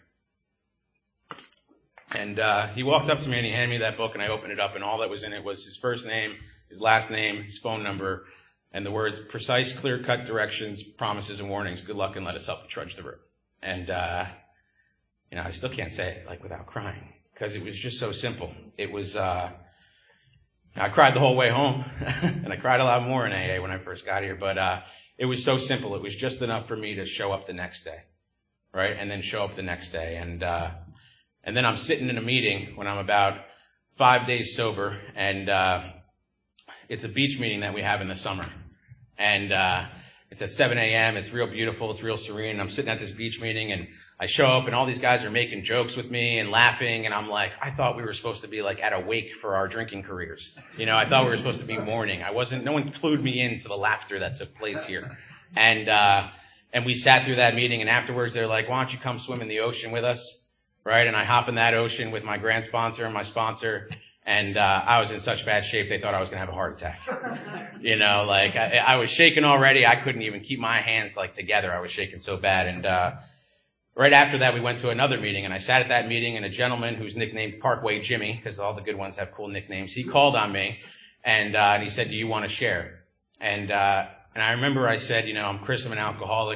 And, uh, he walked up to me and he handed me that book and I opened it up and all that was in it was his first name, his last name, his phone number, and the words precise, clear-cut directions, promises, and warnings. Good luck and let us help you trudge through. And, uh, you know, I still can't say it like without crying because it was just so simple. It was, uh, I cried the whole way home, and I cried a lot more in A A when I first got here, but uh, it was so simple. It was just enough for me to show up the next day, right? And then show up the next day. And uh, and then I'm sitting in a meeting when I'm about five days sober, and uh, it's a beach meeting that we have in the summer. And uh, it's at seven a.m. It's real beautiful. It's real serene. I'm sitting at this beach meeting, and I show up, and all these guys are making jokes with me and laughing, and I'm like, I thought we were supposed to be like at a wake for our drinking careers. You know, I thought we were supposed to be mourning. I wasn't, no one clued me into the laughter that took place here. And, uh, and we sat through that meeting, and afterwards they're like, why don't you come swim in the ocean with us? Right? And I hop in that ocean with my grand sponsor and my sponsor, and, uh, I was in such bad shape they thought I was gonna have a heart attack. You know, like, I, I was shaking already. I couldn't even keep my hands like together. I was shaking so bad, and, uh, right after that, we went to another meeting, and I sat at that meeting, and a gentleman who's nicknamed Parkway Jimmy, because all the good ones have cool nicknames, he called on me, and, uh, and he said, do you want to share? And, uh, and I remember I said, you know, I'm Chris, I'm an alcoholic.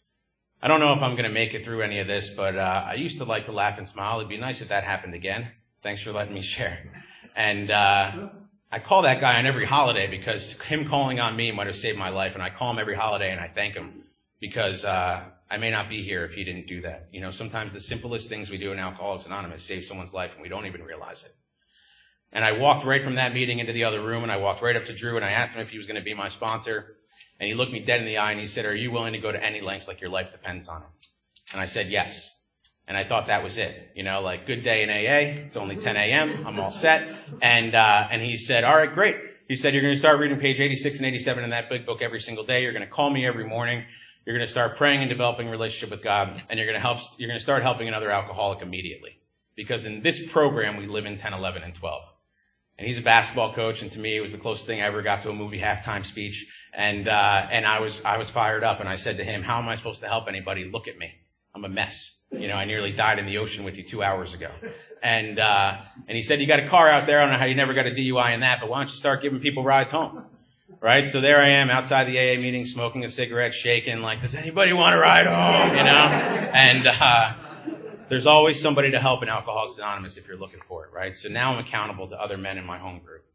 I don't know if I'm going to make it through any of this, but, uh, I used to like to laugh and smile. It'd be nice if that happened again. Thanks for letting me share. And, uh, I call that guy on every holiday because him calling on me might have saved my life, and I call him every holiday and I thank him because, uh, I may not be here if he didn't do that. You know, sometimes the simplest things we do in Alcoholics Anonymous save someone's life and we don't even realize it. And I walked right from that meeting into the other room, and I walked right up to Drew, and I asked him if he was going to be my sponsor. And he looked me dead in the eye and he said, are you willing to go to any lengths like your life depends on it? And I said, yes. And I thought that was it. You know, like, good day in A A. It's only ten a.m. I'm all set. And, uh, and he said, all right, great. He said, you're going to start reading page eighty-six and eighty-seven in that big book every single day. You're going to call me every morning. You're going to start praying and developing a relationship with God, and you're going to help, you're going to start helping another alcoholic immediately. Because in this program, we live in ten, eleven, and twelve. And he's a basketball coach, and to me, it was the closest thing I ever got to a movie halftime speech. And, uh, and I was, I was fired up, and I said to him, how am I supposed to help anybody? Look at me. I'm a mess. You know, I nearly died in the ocean with you two hours ago. And, uh, and he said, you got a car out there. I don't know how you never got a D U I in that, but why don't you start giving people rides home? Right? So there I am outside the A A meeting, smoking a cigarette, shaking, like, does anybody want to ride home? You know? And, uh, there's always somebody to help in Alcoholics Anonymous if you're looking for it, right? So now I'm accountable to other men in my home group.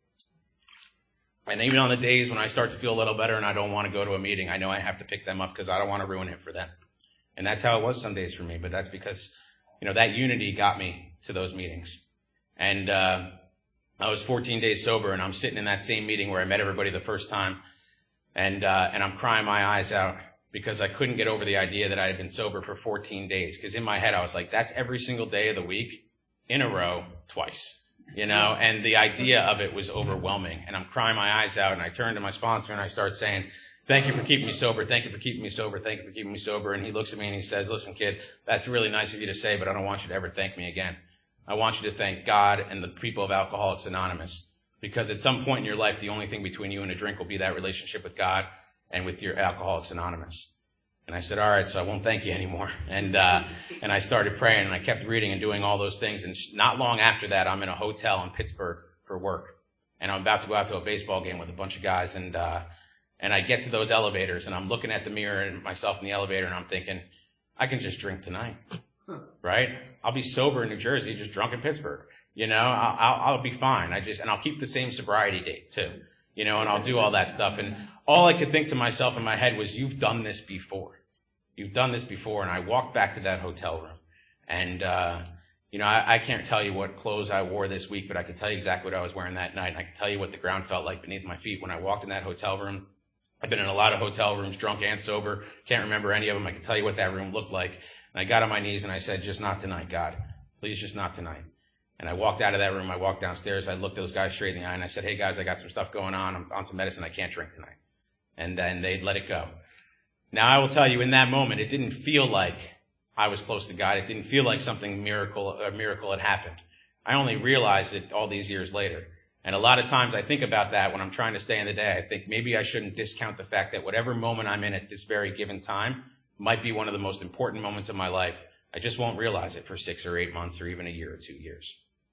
And even on the days when I start to feel a little better and I don't want to go to a meeting, I know I have to pick them up because I don't want to ruin it for them. And that's how it was some days for me, but that's because, you know, that unity got me to those meetings. And, uh, I was fourteen days sober, and I'm sitting in that same meeting where I met everybody the first time, and uh, and I'm crying my eyes out because I couldn't get over the idea that I had been sober for fourteen days. Because in my head I was like, that's every single day of the week, in a row, twice, you know. And the idea of it was overwhelming, and I'm crying my eyes out. And I turn to my sponsor and I start saying, "Thank you for keeping me sober. Thank you for keeping me sober. Thank you for keeping me sober." And he looks at me and he says, "Listen, kid, that's really nice of you to say, but I don't want you to ever thank me again. I want you to thank God and the people of Alcoholics Anonymous, because at some point in your life, the only thing between you and a drink will be that relationship with God and with your Alcoholics Anonymous." And I said, all right, so I won't thank you anymore. And, uh, and I started praying, and I kept reading and doing all those things. And not long after that, I'm in a hotel in Pittsburgh for work. And I'm about to go out to a baseball game with a bunch of guys. And, uh, and I get to those elevators, and I'm looking at the mirror and myself in the elevator, and I'm thinking, I can just drink tonight. Right? I'll be sober in New Jersey, just drunk in Pittsburgh. You know, I'll, I'll, I'll be fine. I just, and I'll keep the same sobriety date too. You know, and I'll do all that stuff. And all I could think to myself in my head was, you've done this before. You've done this before. And I walked back to that hotel room. And, uh, you know, I, I can't tell you what clothes I wore this week, but I can tell you exactly what I was wearing that night. And I can tell you what the ground felt like beneath my feet when I walked in that hotel room. I've been in a lot of hotel rooms, drunk and sober. Can't remember any of them. I can tell you what that room looked like. And I got on my knees and I said, just not tonight, God. Please, just not tonight. And I walked out of that room. I walked downstairs. I looked those guys straight in the eye and I said, hey guys, I got some stuff going on. I'm on some medicine. I can't drink tonight. And then they let it go. Now I will tell you, in that moment, it didn't feel like I was close to God. It didn't feel like something miracle, a miracle had happened. I only realized it all these years later. And a lot of times I think about that when I'm trying to stay in the day. I think maybe I shouldn't discount the fact that whatever moment I'm in at this very given time might be one of the most important moments of my life. I just won't realize it for six or eight months or even a year or two years.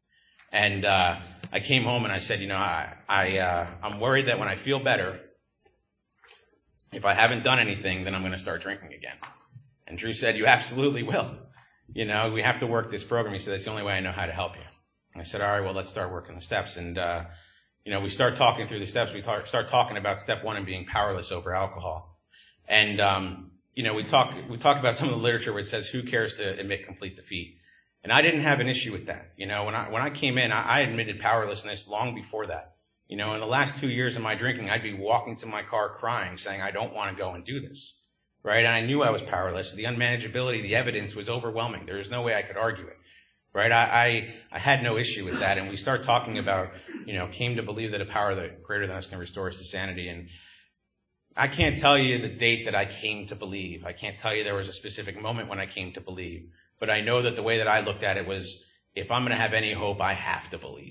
And uh I came home and I said, you know, I, I uh I'm worried that when I feel better, if I haven't done anything, then I'm going to start drinking again. And Drew said, you absolutely will. You know, we have to work this program. He said, that's the only way I know how to help you. And I said, all right, well, let's start working the steps. And uh you know, we start talking through the steps. We talk, start talking about step one and being powerless over alcohol. And, um, you know, we talk, we talk about some of the literature where it says, who cares to admit complete defeat? And I didn't have an issue with that. You know, when I, when I came in, I, I admitted powerlessness long before that. You know, in the last two years of my drinking, I'd be walking to my car crying, saying, I don't want to go and do this. Right? And I knew I was powerless. The unmanageability, the evidence was overwhelming. There was no way I could argue it. Right? I, I, I had no issue with that. And we start talking about, you know, came to believe that a power that greater than us can restore us to sanity. And I can't tell you the date that I came to believe. I can't tell you there was a specific moment when I came to believe. But I know that the way that I looked at it was, if I'm going to have any hope, I have to believe.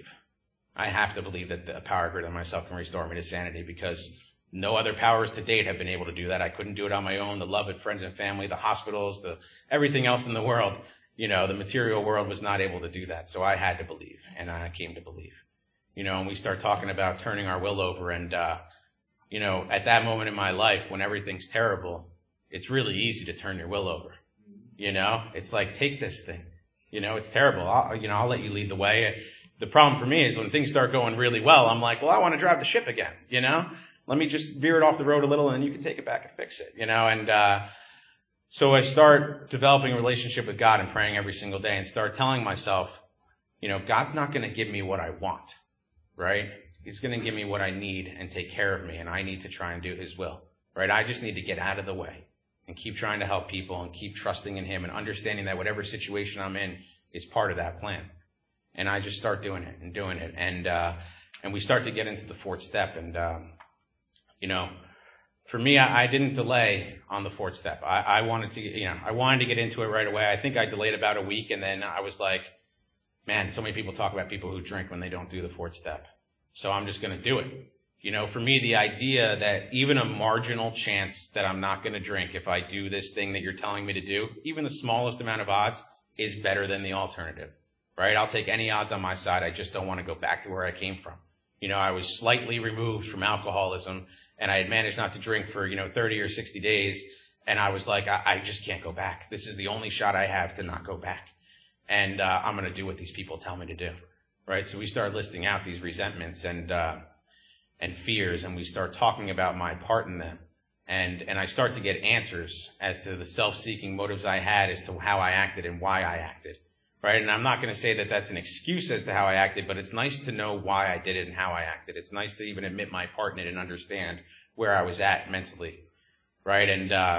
I have to believe that a power greater than myself can restore me to sanity, because no other powers to date have been able to do that. I couldn't do it on my own. The love of friends and family, the hospitals, the everything else in the world, you know, the material world was not able to do that. So I had to believe, and I came to believe. You know, and we start talking about turning our will over, and, uh, you know, at that moment in my life when everything's terrible, it's really easy to turn your will over. You know, it's like, take this thing. You know, it's terrible. I'll, you know, I'll let you lead the way. The problem for me is when things start going really well, I'm like, well, I want to drive the ship again, you know? Let me just veer it off the road a little and then you can take it back and fix it, you know? And, uh, so I start developing a relationship with God and praying every single day and start telling myself, you know, God's not going to give me what I want, right? He's going to give me what I need and take care of me, and I need to try and do His will, right? I just need to get out of the way and keep trying to help people and keep trusting in Him and understanding that whatever situation I'm in is part of that plan. And I just start doing it and doing it. And, uh, and we start to get into the fourth step. And, um, you know, for me, I, I didn't delay on the fourth step. I, I wanted to, you know, I wanted to get into it right away. I think I delayed about a week, and then I was like, man, so many people talk about people who drink when they don't do the fourth step. So I'm just going to do it. You know, for me, the idea that even a marginal chance that I'm not going to drink if I do this thing that you're telling me to do, even the smallest amount of odds, is better than the alternative. Right? I'll take any odds on my side. I just don't want to go back to where I came from. You know, I was slightly removed from alcoholism, and I had managed not to drink for, you know, thirty or sixty days. And I was like, I, I just can't go back. This is the only shot I have to not go back. And, uh, I'm going to do what these people tell me to do. Right? So we start listing out these resentments and, uh, and fears, and we start talking about my part in them. And, and I start to get answers as to the self-seeking motives I had as to how I acted and why I acted. Right? And I'm not going to say that that's an excuse as to how I acted, but it's nice to know why I did it and how I acted. It's nice to even admit my part in it and understand where I was at mentally. Right? And, uh,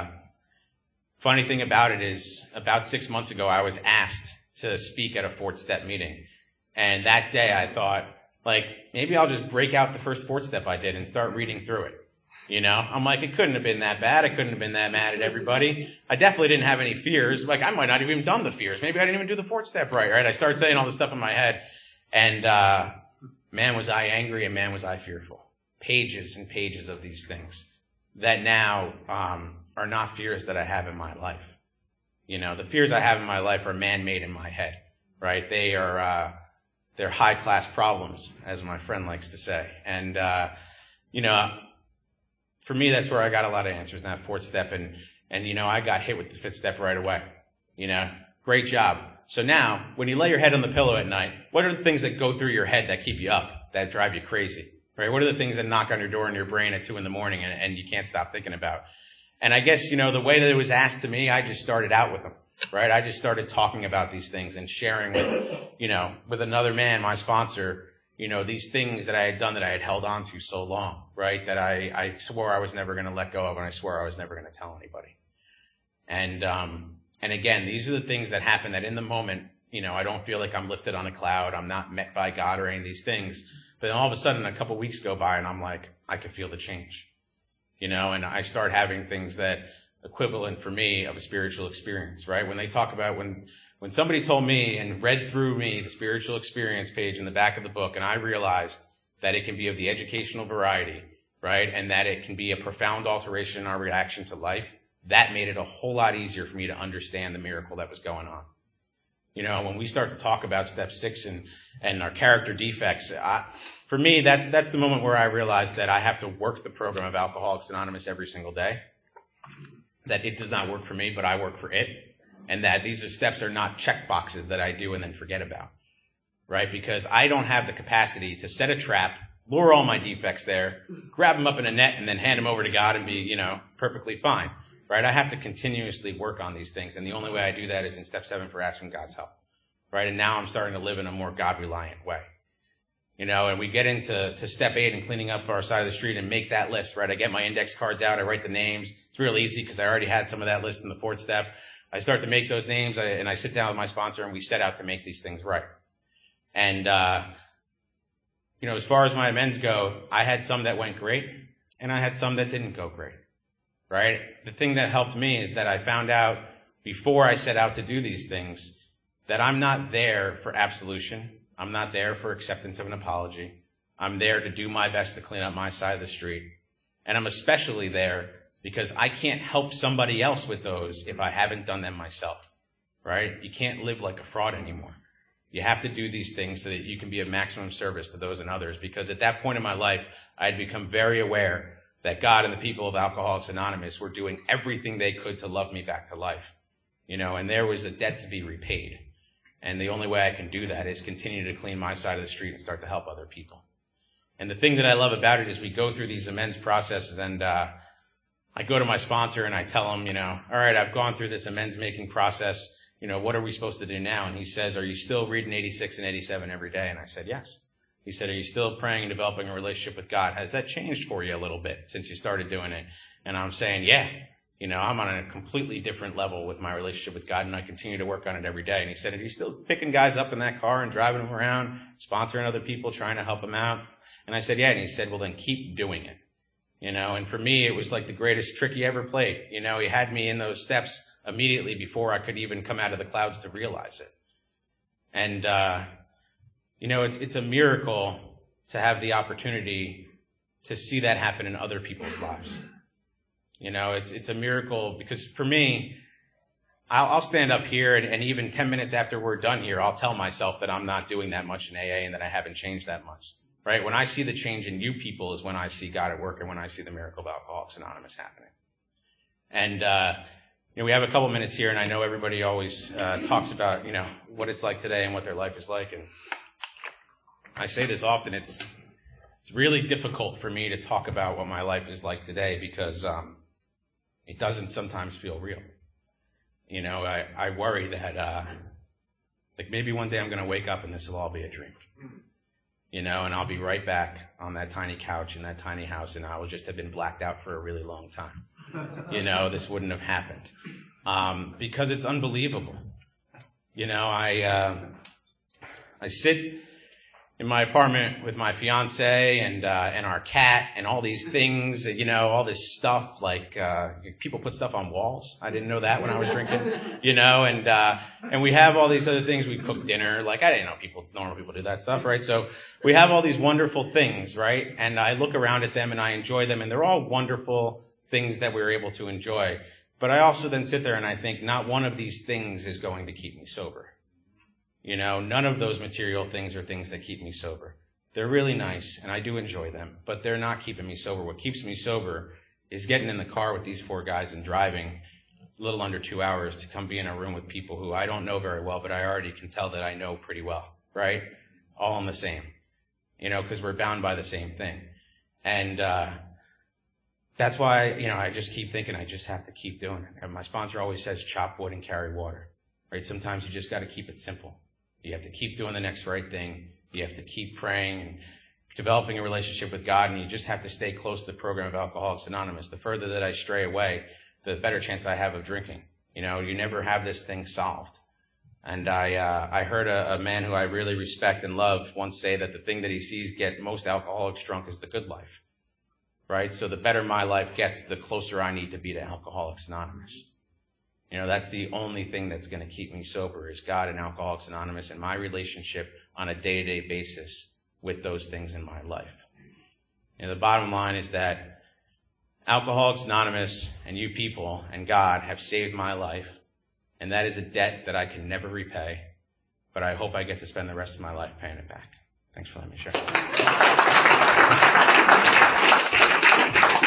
funny thing about it is, about six months ago, I was asked to speak at a fourth step meeting. And that day I thought, like, maybe I'll just break out the first fourth step I did and start reading through it. You know, I'm like, it couldn't have been that bad. I couldn't have been that mad at everybody. I definitely didn't have any fears. Like, I might not have even done the fears. Maybe I didn't even do the fourth step right, right? I started saying all this stuff in my head. And, uh, man, was I angry and man, was I fearful. Pages and pages of these things that now, um, are not fears that I have in my life. You know, the fears I have in my life are man-made in my head, right? They are, uh, they're high-class problems, as my friend likes to say. And, uh, you know, for me, that's where I got a lot of answers in that fourth step. And, and, you know, I got hit with the fifth step right away. You know, great job. So now, when you lay your head on the pillow at night, what are the things that go through your head that keep you up, that drive you crazy? Right? What are the things that knock on your door in your brain at two in the morning and, and you can't stop thinking about? And I guess, you know, the way that it was asked to me, I just started out with them. Right? I just started talking about these things and sharing with, you know, with another man, my sponsor, you know, these things that I had done that I had held on to so long, right? That I, I swore I was never going to let go of, and I swore I was never going to tell anybody. And, um, and again, these are the things that happen that in the moment, you know, I don't feel like I'm lifted on a cloud. I'm not met by God or any of these things. But then all of a sudden, a couple of weeks go by and I'm like, I can feel the change, you know, and I start having things that equivalent for me of a spiritual experience, right? When they talk about when, When somebody told me and read through me the spiritual experience page in the back of the book, and I realized that it can be of the educational variety, right, and that it can be a profound alteration in our reaction to life, that made it a whole lot easier for me to understand the miracle that was going on. You know, when we start to talk about step six and, and our character defects, I, for me, that's, that's the moment where I realized that I have to work the program of Alcoholics Anonymous every single day. That it does not work for me, but I work for it. And that these are steps are not check boxes that I do and then forget about, right? Because I don't have the capacity to set a trap lure all my defects there, grab them up in a net, and then hand them over to God and be, you know, perfectly fine, right? I have to continuously work on these things, and the only way I do that is in step seven for asking God's help, right? And now I'm starting to live in a more God-reliant way, you know, and we get into to step eight and cleaning up our side of the street and make that list, right? I get my index cards out, I write the names. It's real easy because I already had some of that list in the fourth step. I start to make those names, and I sit down with my sponsor, and we set out to make these things right. And, uh, you know, as far as my amends go, I had some that went great, and I had some that didn't go great, right? The thing that helped me is that I found out before I set out to do these things that I'm not there for absolution. I'm not there for acceptance of an apology. I'm there to do my best to clean up my side of the street. And I'm especially there because I can't help somebody else with those if I haven't done them myself, right? You can't live like a fraud anymore. You have to do these things so that you can be of maximum service to those and others, because at that point in my life, I had become very aware that God and the people of Alcoholics Anonymous were doing everything they could to love me back to life, you know, and there was a debt to be repaid. And the only way I can do that is continue to clean my side of the street and start to help other people. And the thing that I love about it is we go through these amends processes, and uh, I go to my sponsor and I tell him, you know, all right, I've gone through this amends making process. You know, what are we supposed to do now? And he says, are you still reading eighty-six and eighty-seven every day? And I said, yes. He said, are you still praying and developing a relationship with God? Has that changed for you a little bit since you started doing it? And I'm saying, yeah. You know, I'm on a completely different level with my relationship with God, and I continue to work on it every day. And he said, are you still picking guys up in that car and driving them around, sponsoring other people, trying to help them out? And I said, yeah. And he said, well, then keep doing it. You know, and for me, it was like the greatest trick he ever played. You know, he had me in those steps immediately before I could even come out of the clouds to realize it. And, uh, you know, it's, it's a miracle to have the opportunity to see that happen in other people's lives. You know, it's, it's a miracle because for me, I'll, I'll stand up here and, and even ten minutes after we're done here, I'll tell myself that I'm not doing that much in A A and that I haven't changed that much. Right? When I see the change in you people is when I see God at work and when I see the miracle of Alcoholics Anonymous happening. And, uh, you know, we have a couple minutes here, and I know everybody always uh, talks about, you know, what it's like today and what their life is like. And I say this often, it's it's really difficult for me to talk about what my life is like today because um, it doesn't sometimes feel real. You know, I, I worry that, uh, like, maybe one day I'm going to wake up and this will all be a dream. You know, and I'll be right back on that tiny couch in that tiny house, and I will just have been blacked out for a really long time. You know, this wouldn't have happened. Um, because it's unbelievable. You know, I, uh, I sit in my apartment with my fiance and, uh, and our cat and all these things, you know, all this stuff, like, uh, people put stuff on walls. I didn't know that when I was drinking, you know, and, uh, and we have all these other things. We cook dinner. Like, I didn't know people, normal people do that stuff, right? So we have all these wonderful things, right? And I look around at them and I enjoy them, and they're all wonderful things that we're able to enjoy. But I also then sit there and I think not one of these things is going to keep me sober. You know, none of those material things are things that keep me sober. They're really nice, and I do enjoy them, but they're not keeping me sober. What keeps me sober is getting in the car with these four guys and driving a little under two hours to come be in a room with people who I don't know very well, but I already can tell that I know pretty well, right? All in the same, you know, because we're bound by the same thing. And uh that's why, you know, I just keep thinking I just have to keep doing it. And my sponsor always says chop wood and carry water, right? Sometimes you just got to keep it simple. You have to keep doing the next right thing. You have to keep praying and developing a relationship with God, and you just have to stay close to the program of Alcoholics Anonymous. The further that I stray away, the better chance I have of drinking. You know, you never have this thing solved. And I uh, I heard a, a man who I really respect and love once say that the thing that he sees get most alcoholics drunk is the good life. Right? So the better my life gets, the closer I need to be to Alcoholics Anonymous. You know, that's the only thing that's going to keep me sober is God and Alcoholics Anonymous and my relationship on a day-to-day basis with those things in my life. And the bottom line is that Alcoholics Anonymous and you people and God have saved my life, and that is a debt that I can never repay, but I hope I get to spend the rest of my life paying it back. Thanks for letting me share.